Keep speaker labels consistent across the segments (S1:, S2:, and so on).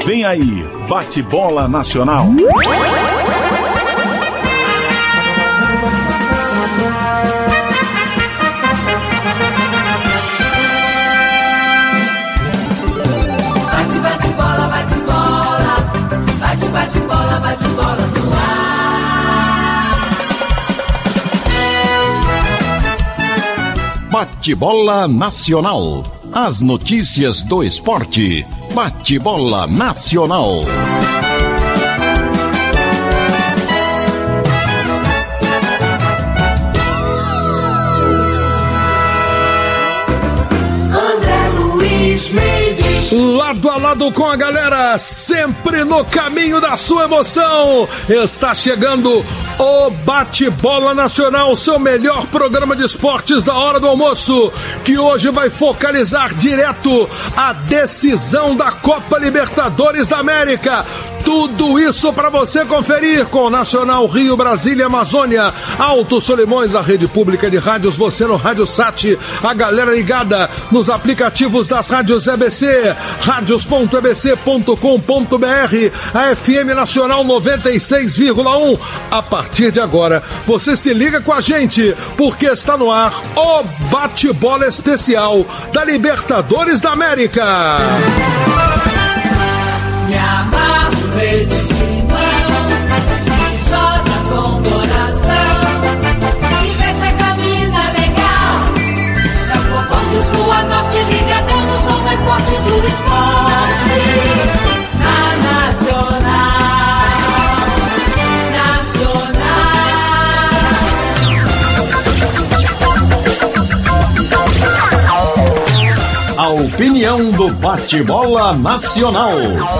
S1: Vem aí, Bate-Bola Nacional.
S2: Bate-bola, bate-bola, bate-bola, bate-bola no ar.
S3: Bate-Bola Nacional. As notícias do esporte. Bate-Bola Nacional.
S2: André Luiz Mendes.
S4: Lado a lado com a galera, sempre no caminho da sua emoção. Está chegando o Bate-Bola Nacional, seu melhor programa de esportes da hora do almoço, que hoje vai focalizar direto a decisão da Copa Libertadores da América. Tudo isso para você conferir com Nacional, Rio, Brasília, Amazônia, Alto Solimões, a rede pública de rádios, você no Rádio Sat, a galera ligada nos aplicativos das rádios EBC, radios.ebc.com.br, a FM Nacional 96,1. A partir de agora, você se liga com a gente, porque está no ar o Bate-Bola Especial da Libertadores da América.
S2: Me amarro nesse timão, que joga com coração, e veste a camisa legal, da povão do sul a norte, ligadão, sou mais forte do esporte, na Nacional.
S3: A opinião do Bate-Bola Nacional.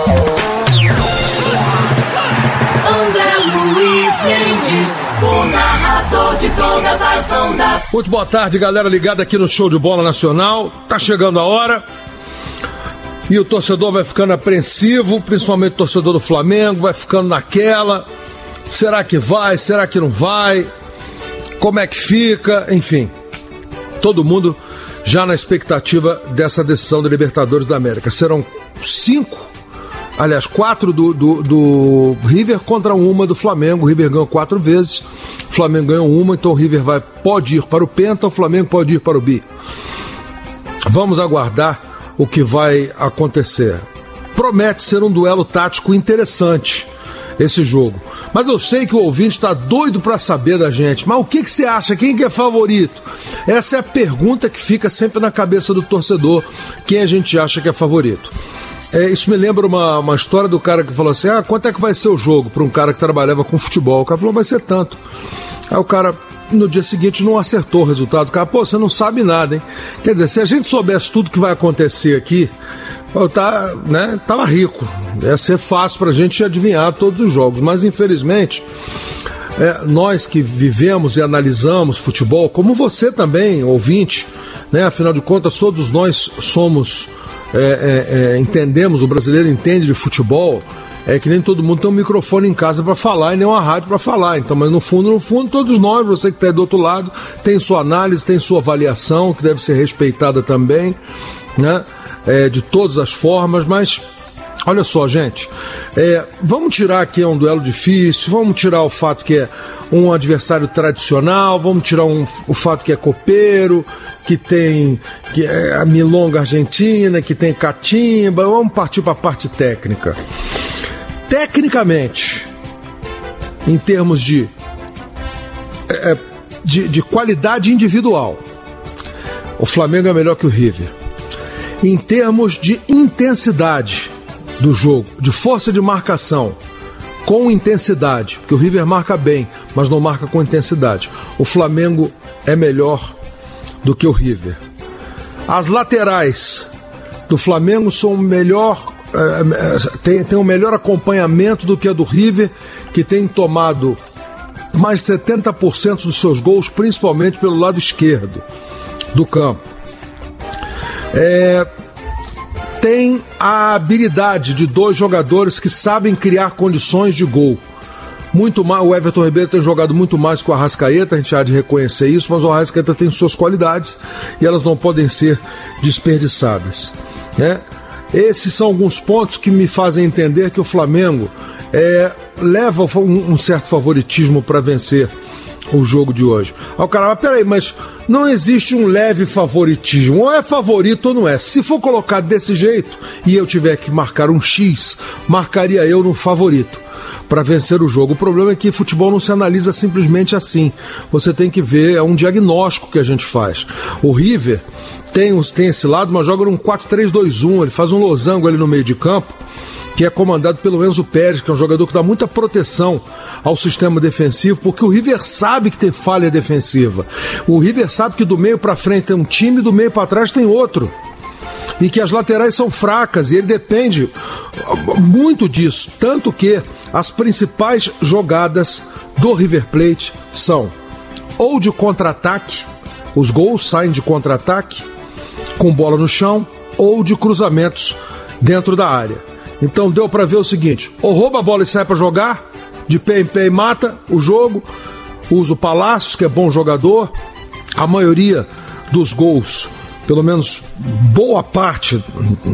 S2: André Luiz Mendes, o narrador de todas as ondas.
S4: Muito boa tarde, galera ligada aqui no Show de Bola Nacional. Tá chegando a hora e o torcedor vai ficando apreensivo, principalmente o torcedor do Flamengo, vai ficando naquela. Será que vai? Será que não vai? Como é que fica? Enfim, todo mundo já na expectativa dessa decisão da Libertadores da América. Serão 4 do River contra uma do Flamengo. O River ganhou 4 vezes, o Flamengo ganhou uma, então o River pode ir para o Penta, o Flamengo pode ir para o Bi. Vamos aguardar o que vai acontecer. Promete ser um duelo tático interessante esse jogo. Mas eu sei que o ouvinte está doido para saber da gente. Mas o que você acha? Quem que é favorito? Essa é a pergunta que fica sempre na cabeça do torcedor. Quem a gente acha que é favorito? Isso me lembra uma história do cara que falou assim: quanto é que vai ser o jogo? Para um cara que trabalhava com futebol. O cara falou: vai ser tanto. Aí o cara, no dia seguinte, não acertou o resultado. O cara: pô, você não sabe nada, hein? Quer dizer, se a gente soubesse tudo que vai acontecer aqui, tava rico. Ia ser fácil pra gente adivinhar todos os jogos. Mas, infelizmente, nós que vivemos e analisamos futebol, como você também, ouvinte, né? Afinal de contas, todos nós somos... entendemos, o brasileiro entende de futebol, que nem todo mundo tem um microfone em casa para falar e nem uma rádio para falar. Então, mas no fundo, todos nós, você que está aí do outro lado, tem sua análise, tem sua avaliação, que deve ser respeitada também, né? De todas as formas. Mas olha só, gente, vamos tirar aqui um duelo difícil, vamos tirar o fato que é um adversário tradicional, vamos tirar o fato que é copeiro, que é a milonga argentina, que tem catimba. Vamos partir para a parte técnica. Tecnicamente, em termos de qualidade individual, o Flamengo é melhor que o River. Em termos de intensidade do jogo, de força de marcação, com intensidade, porque o River marca bem, mas não marca com intensidade, o Flamengo é melhor do que o River. As laterais do Flamengo são tem um melhor acompanhamento do que a do River, que tem tomado mais de 70% dos seus gols, principalmente pelo lado esquerdo do campo. Tem a habilidade de 2 jogadores que sabem criar condições de gol. Muito mais, o Everton Ribeiro tem jogado muito mais que o Arrascaeta, a gente há de reconhecer isso, mas o Arrascaeta tem suas qualidades e elas não podem ser desperdiçadas, né? esses são alguns pontos que me fazem entender que o Flamengo leva um certo favoritismo para vencer o jogo de hoje. Aí o cara, mas peraí, mas não existe um leve favoritismo, ou é favorito ou não é. Se for colocado desse jeito e eu tiver que marcar um X, marcaria eu no favorito para vencer o jogo. O problema é que futebol não se analisa simplesmente assim. Você tem que ver, é um diagnóstico que a gente faz. O River tem esse lado, mas joga num 4-3-2-1, ele faz um losango ali no meio de campo, que é comandado pelo Enzo Pérez, que é um jogador que dá muita proteção ao sistema defensivo, porque o River sabe que tem falha defensiva. O River sabe que do meio para frente tem um time, do meio para trás tem outro. E que as laterais são fracas, e ele depende muito disso. Tanto que as principais jogadas do River Plate são ou de contra-ataque, os gols saem de contra-ataque, com bola no chão, ou de cruzamentos dentro da área. Então deu para ver o seguinte: ou rouba a bola e sai para jogar, de pé em pé e mata o jogo, usa o Palácios, que é bom jogador. A maioria dos gols, pelo menos boa parte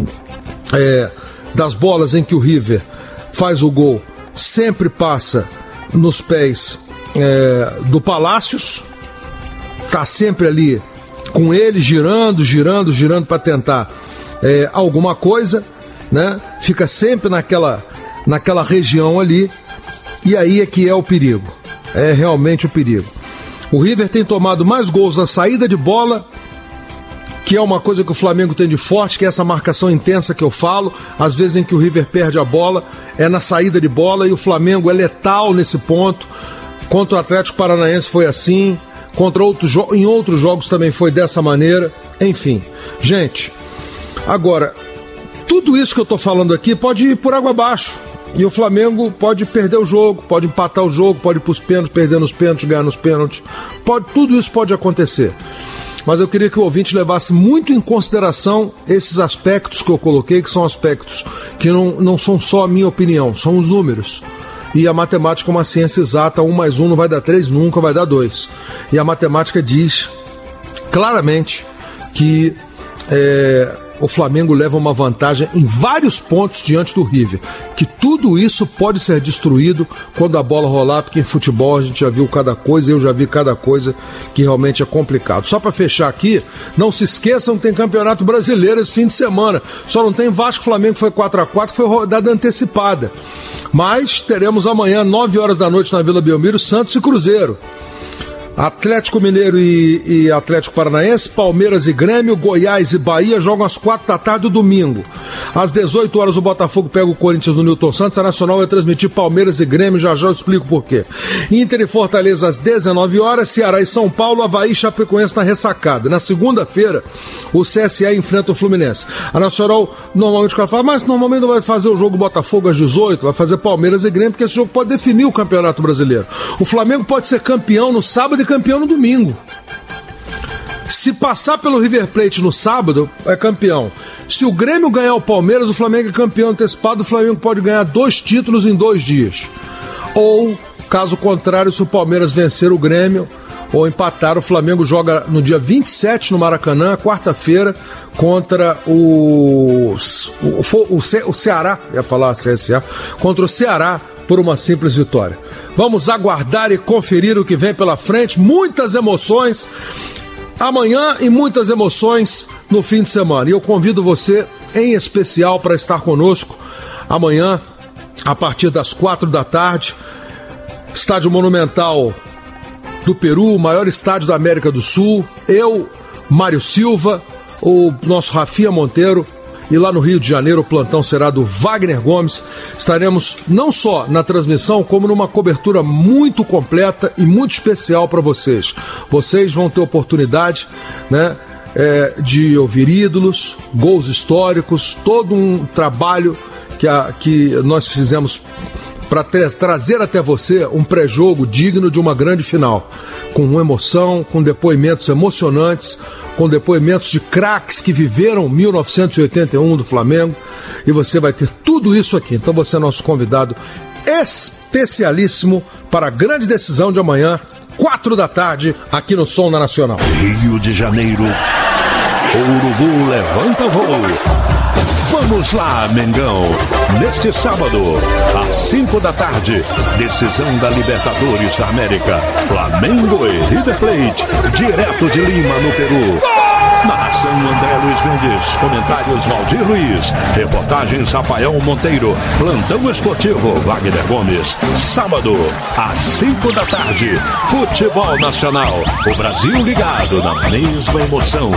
S4: das bolas em que o River faz o gol, sempre passa nos pés do Palácios, tá sempre ali com ele, girando para tentar alguma coisa, né? Fica sempre naquela região ali, e aí é que é o perigo, é realmente o perigo. O River tem tomado mais gols na saída de bola, que é uma coisa que o Flamengo tem de forte, que é essa marcação intensa que eu falo. Às vezes em que o River perde a bola, é na saída de bola, e o Flamengo é letal nesse ponto. Contra o Atlético Paranaense foi assim, em outros jogos também foi dessa maneira. Enfim, gente, agora, tudo isso que eu estou falando aqui pode ir por água abaixo. E o Flamengo pode perder o jogo, pode empatar o jogo, pode ir para os pênaltis, perder nos pênaltis, ganhar nos pênaltis. Tudo isso pode acontecer. Mas eu queria que o ouvinte levasse muito em consideração esses aspectos que eu coloquei, que são aspectos que não são só a minha opinião, são os números. E a matemática é uma ciência exata, 1 mais 1 não vai dar 3, nunca vai dar 2. E a matemática diz claramente que o Flamengo leva uma vantagem em vários pontos diante do River, que tudo isso pode ser destruído quando a bola rolar, porque em futebol a gente já viu cada coisa, eu já vi cada coisa que realmente é complicado. Só para fechar aqui, não se esqueçam que tem Campeonato Brasileiro esse fim de semana, só não tem Vasco Flamengo, que foi 4-4, que foi rodada antecipada, mas teremos amanhã 9 horas da noite na Vila Belmiro, Santos e Cruzeiro. Atlético Mineiro e Atlético Paranaense, Palmeiras e Grêmio, Goiás e Bahia jogam às 4 da tarde do domingo. Às 18 horas o Botafogo pega o Corinthians no Newton Santos. A Nacional vai transmitir Palmeiras e Grêmio, já eu explico por quê. Inter e Fortaleza às 19 horas, Ceará e São Paulo, Avaí e Chapecoense na ressacada. Na segunda-feira, o CSA enfrenta o Fluminense. A Nacional, normalmente o cara fala, mas normalmente não vai fazer o jogo Botafogo às 18, vai fazer Palmeiras e Grêmio, porque esse jogo pode definir o Campeonato Brasileiro. O Flamengo pode ser campeão no sábado e campeão no domingo. Se passar pelo River Plate no sábado, é campeão. Se o Grêmio ganhar o Palmeiras, o Flamengo é campeão antecipado, o Flamengo pode ganhar 2 títulos em 2 dias. Ou, caso contrário, se o Palmeiras vencer o Grêmio ou empatar, o Flamengo joga no dia 27 no Maracanã, quarta-feira, contra o Ceará, ia falar CSA, contra o Ceará, por uma simples vitória. Vamos aguardar e conferir o que vem pela frente. Muitas emoções amanhã e muitas emoções no fim de semana. E eu convido você, em especial, para estar conosco amanhã, a partir das 4 da tarde. Estádio Monumental do Peru, o maior estádio da América do Sul. Eu, Mário Silva, o nosso Rafinha Monteiro. E lá no Rio de Janeiro o plantão será do Wagner Gomes. Estaremos não só na transmissão, como numa cobertura muito completa e muito especial para vocês. Vocês vão ter oportunidade, né, de ouvir ídolos, gols históricos, todo um trabalho que nós fizemos para trazer até você um pré-jogo digno de uma grande final, com emoção, com depoimentos emocionantes, com depoimentos de craques que viveram 1981 do Flamengo, e você vai ter tudo isso aqui. Então você é nosso convidado especialíssimo para a grande decisão de amanhã, 4 da tarde, aqui no Som da Nacional.
S1: Rio de Janeiro, o Urubu levanta voo. Vamos lá, Mengão. Neste sábado, às 5 da tarde, decisão da Libertadores da América. Flamengo e River Plate, direto de Lima, no Peru. Narração André Luiz Mendes, comentários Valdir Luiz, reportagens Rafael Monteiro, plantão esportivo Wagner Gomes. Sábado, às 5 da tarde, futebol nacional, o Brasil ligado na mesma emoção.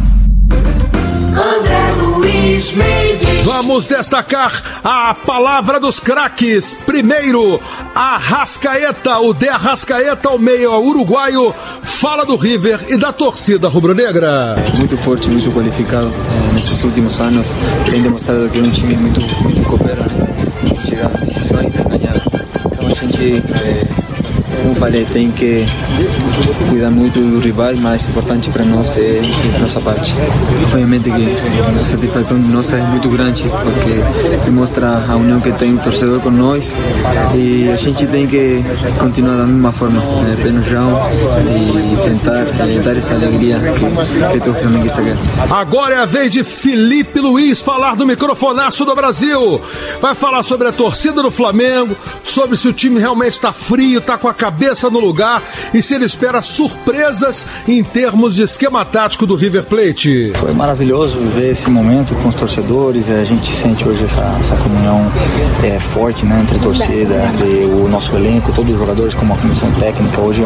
S2: André Luiz Mendes.
S4: Vamos destacar a palavra dos craques. Primeiro, Arrascaeta, o De Arrascaeta, o meio uruguaio, fala do River e da torcida rubro-negra.
S5: Muito forte, muito qualificado nesses últimos anos. Tem demonstrado que é um time muito coopera, chega a decisões e ganhar. Então a gente, como falei, tem que cuidar muito do rival, mas importante para nós é a nossa parte. Obviamente que a satisfação de nós é muito grande, porque demonstra a união que tem o torcedor com nós e a gente tem que continuar da mesma forma, pé no chão e tentar dar essa alegria que todo flamenguista quer.
S4: Agora é a vez de Felipe Luiz falar do microfonaço do Brasil. Vai falar sobre a torcida do Flamengo, sobre se o time realmente está frio, está com a cabeça no lugar e se ele espera surpresas em termos de esquema tático do River Plate.
S6: Foi maravilhoso ver esse momento com os torcedores. A gente sente hoje essa comunhão forte, né, entre a torcida, entre o nosso elenco, todos os jogadores como a comissão técnica. Hoje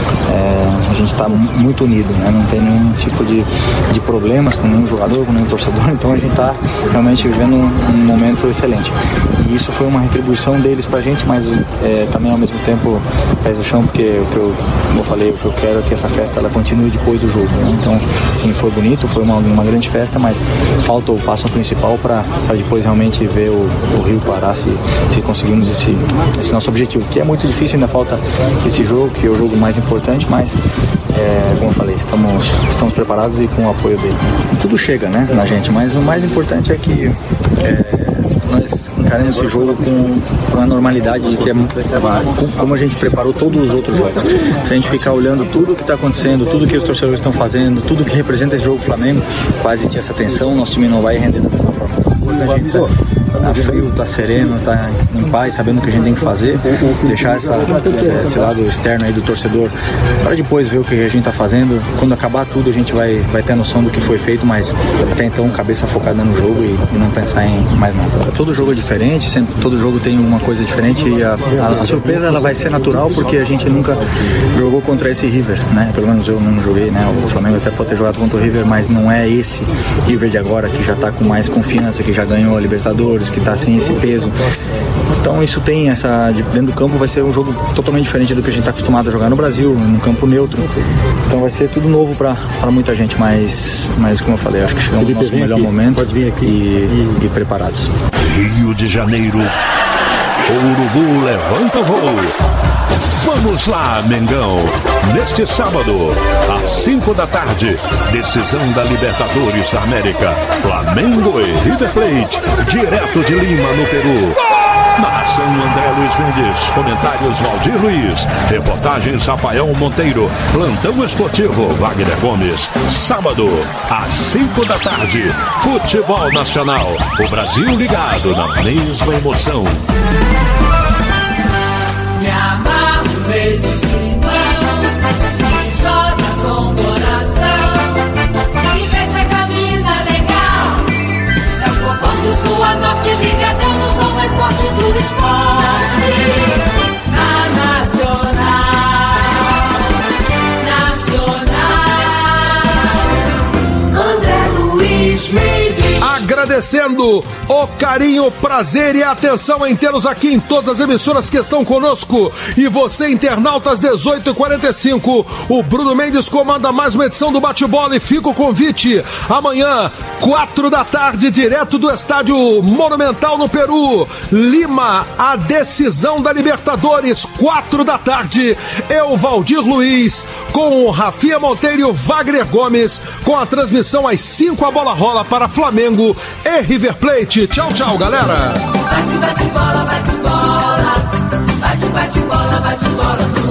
S6: a gente está muito unido, né? Não tem nenhum tipo de problemas com nenhum jogador, com nenhum torcedor. Então a gente está realmente vivendo um momento excelente. E isso foi uma retribuição deles pra gente, mas também ao mesmo tempo pés no chão, porque como eu falei, o que eu quero é que essa festa ela continue depois do jogo, né? Então, sim, foi bonito, foi uma grande festa, mas falta o passo principal para depois realmente ver o Rio parar se conseguimos esse nosso objetivo, que é muito difícil, ainda falta esse jogo, que é o jogo mais importante, mas como eu falei, estamos preparados e com o apoio dele. Tudo chega, né, na gente, mas o mais importante é que nós encaramos esse jogo com a normalidade de que como a gente preparou todos os outros jogos. Se a gente ficar olhando tudo o que está acontecendo, tudo que os torcedores estão fazendo, tudo que representa esse jogo do Flamengo, quase tinha essa tensão, nosso time não vai render da mesma forma. A gente tá frio, tá sereno, tá em paz, sabendo o que a gente tem que fazer, deixar esse lado externo aí do torcedor para depois ver o que a gente tá fazendo. Quando acabar tudo a gente vai ter a noção do que foi feito, mas até então cabeça focada no jogo e não pensar em mais nada. Todo jogo é diferente, sempre, todo jogo tem uma coisa diferente e a surpresa ela vai ser natural, porque a gente nunca jogou contra esse River, né? Pelo menos eu não joguei, né? O Flamengo até pode ter jogado contra o River, mas não é esse River de agora, que já tá com mais confiança, que já ganhou a Libertadores, que tá sem esse peso. Então isso tem dentro do campo vai ser um jogo totalmente diferente do que a gente está acostumado a jogar no Brasil, num campo neutro. Então vai ser tudo novo para muita gente, mas como eu falei, acho que chegamos no nosso melhor momento e preparados.
S1: Rio de Janeiro, o Urubu levanta voo. Vamos lá, Mengão. Neste sábado, às 5 da tarde, decisão da Libertadores da América. Flamengo e River Plate, direto de Lima, no Peru. Narração André Luiz Mendes, comentários Valdir Luiz, reportagens Rafael Monteiro, plantão esportivo Wagner Gomes. Sábado, às 5 da tarde, futebol nacional, o Brasil ligado na mesma emoção.
S2: Me amarro nesse timão, que joga com coração, que veste a camisa legal. É o povão do sul a norte, ligado, sou mais forte do esporte. Na Nacional, André Luiz Mendes.
S4: Agradecendo o carinho, o prazer e a atenção em tê-los aqui em todas as emissoras que estão conosco. E você, internauta, às 18h45, o Bruno Mendes comanda mais uma edição do Bate-Bola e fica o convite. Amanhã, 4 da tarde, direto do Estádio Monumental no Peru. Lima, a decisão da Libertadores, 4 da tarde. Eu, Valdir Luiz, com o Rafinha Monteiro e o Wagner Gomes, com a transmissão às 5, a bola rola para Flamengo e River Plate. Tchau, tchau, galera.
S2: Bate, bate bola, bate bola. Bate, bate bola, bate bola.